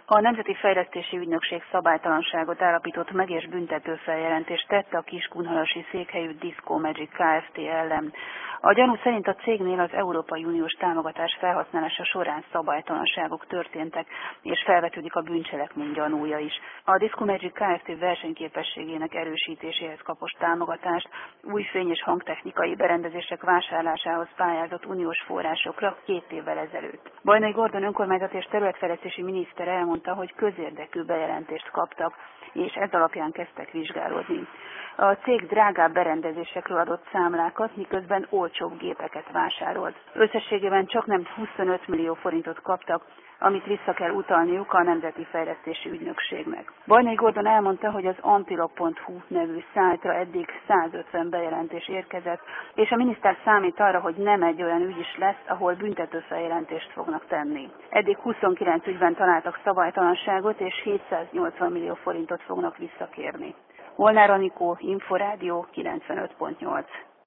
A Nemzeti Fejlesztési Ügynökség szabálytalanságot állapított meg és büntetőfeljelentést tette a kiskunhalasi székhelyű Disco Magic Kft. Ellen. A gyanú szerint a cégnél az Európai Uniós támogatás felhasználása során szabálytalanságok történtek, és felvetődik a bűncselekmény gyanúja is. A Disco Magic Kft. Versenyképességének erősítéséhez kapott támogatást új fény- és hangtechnikai berendezések vásárlásához pályázott uniós forrásokra 2 évvel ezelőtt. Bajnai Gordon önkormányzat és területfejlesztési miniszter elmondta, hogy közérdekű bejelentést kaptak, és ez alapján kezdtek vizsgálódni. A cég drágább berendezésekről adott számlákat, miközben olcsóbb gépeket vásárolt. Összességében csaknem 25 millió forintot kaptak, amit vissza kell utalniuk a Nemzeti Fejlesztési Ügynökségnek. Bajnai Gordon elmondta, hogy az antilop.hu nevű szájtra eddig 150 bejelentés érkezett, és a miniszter számít arra, hogy nem egy olyan ügy is lesz, ahol büntetőfeljelentést fognak tenni. Eddig 29 ügyben találtak szabálytalanságot, és 780 millió forintot fognak visszakérni. Molnár Anikó, Inforádió 95.8.